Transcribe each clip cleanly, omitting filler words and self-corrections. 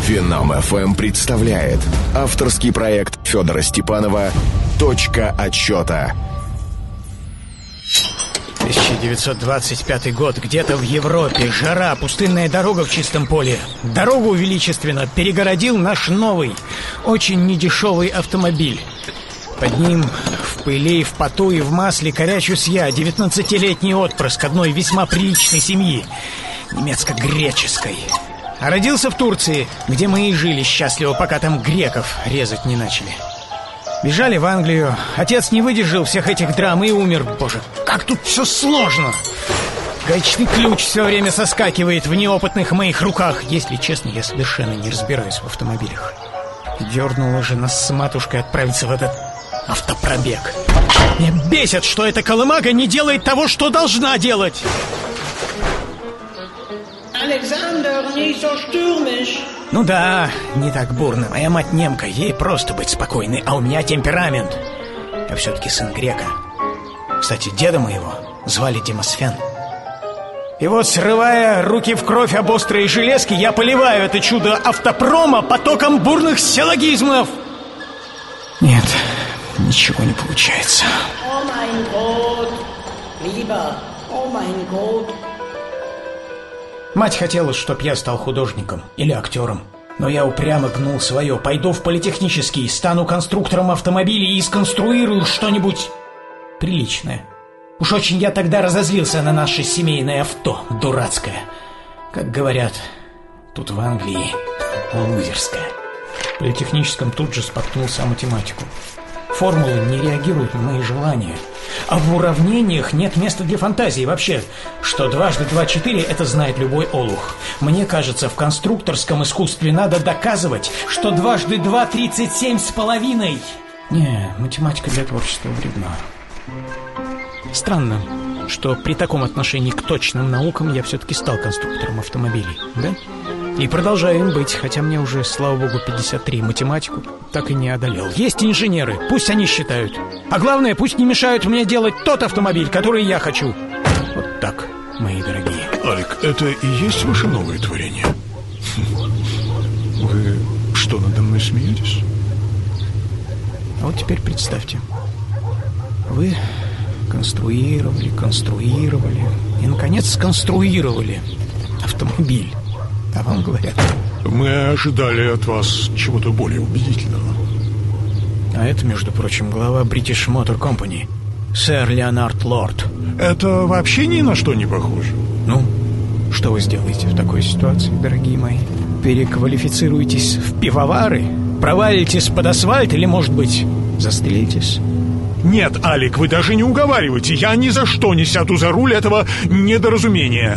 Финам ФМ представляет авторский проект Федора Степанова «Точка отсчета». 1925 год, где-то в Европе, жара, пустынная дорога в чистом поле. Дорогу величественно перегородил наш новый, очень недешевый автомобиль. Под ним в пыли, в поту и в масле корячусь я, 19-летний отпрыск одной весьма приличной семьи, немецко-греческой. А родился в Турции, где мы и жили счастливо, пока там греков резать не начали. Бежали в Англию. Отец не выдержал всех этих драм и умер. Боже, как тут все сложно. Гаечный ключ все время соскакивает в неопытных моих руках. Если честно, я совершенно не разбираюсь в автомобилях. Дернула же нас с матушкой отправиться в этот автопробег. Меня бесит, что эта колымага не делает того, что должна делать. Александр, не so stürmisch. Ну да, не так бурно. Моя мать немка, ей просто быть спокойной, а у меня темперамент. Я все-таки сын грека. Кстати, деда моего звали Демосфен. И вот, срывая руки в кровь об острые железки, я поливаю это чудо автопрома потоком бурных силлогизмов. Нет, ничего не получается. О mein Gott, lieber, о mein Gott. Мать хотела, чтоб я стал художником или актером. Но я упрямо гнул свое. Пойду в политехнический, стану конструктором автомобилей и сконструирую что-нибудь приличное. Уж очень я тогда разозлился на наше семейное авто, дурацкое. Как говорят, тут в Англии лузерское. В политехническом тут же споткнулся о математику. Формулы не реагируют на мои желания. А в уравнениях нет места для фантазии вообще. Что 2 × 2 = 4, это знает любой олух. Мне кажется, в конструкторском искусстве надо доказывать, что 2 × 2 = 37,5. Не, математика для творчества вредна. Странно, что при таком отношении к точным наукам я все-таки стал конструктором автомобилей, да? И продолжаю им быть, хотя мне уже, слава богу, 53, математику так и не одолел. Есть инженеры, пусть они считают. А главное, пусть не мешают мне делать тот автомобиль, который я хочу. Вот так, мои дорогие. Алик, это и есть ваше новое творение? Вы что, надо мной смеетесь? А вот теперь представьте. Вы конструировали и, наконец, сконструировали автомобиль. А вам говорят: мы ожидали от вас чего-то более убедительного. А это, между прочим, глава British Motor Company, сэр Леонард Лорд. Это вообще ни на что не похоже. Ну, что вы сделаете в такой ситуации, дорогие мои? Переквалифицируетесь в пивовары? Провалитесь под асфальт или, может быть, застрелитесь? Нет, Алик, вы даже не уговаривайте. Я ни за что не сяду за руль этого недоразумения.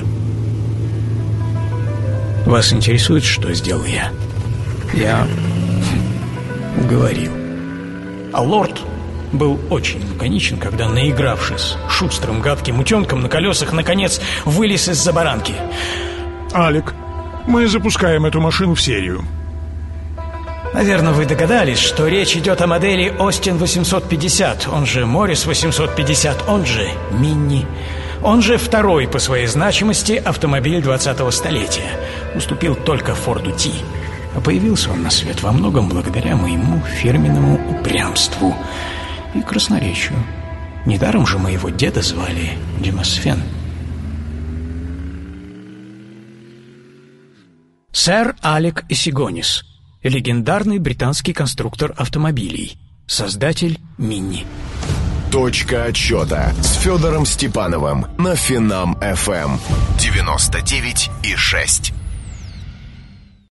Вас интересует, что сделал я? Я уговорил. А лорд был очень лаконичен, когда, наигравшись шустрым гадким утенком на колесах, наконец вылез из-за баранки. Алик, мы запускаем эту машину в серию. Наверное, вы догадались, что речь идет о модели Остин 850, он же Моррис 850, он же Минни. Он же второй по своей значимости автомобиль 20-го столетия. Уступил только Форду Ти. А появился он на свет во многом благодаря моему фирменному упрямству и красноречию. Недаром же моего деда звали Демосфен. Сэр Алек Эсигонис, легендарный британский конструктор автомобилей, создатель Минни. Точка отсчета с Федором Степановым на Финам ФМ 99,6.